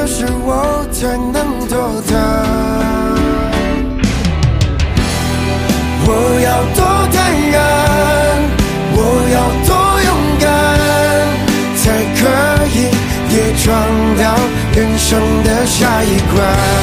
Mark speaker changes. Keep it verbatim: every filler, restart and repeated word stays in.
Speaker 1: 的时候才能做它。我要多坦然，我要多勇敢，才可以也闯到人生的下一关。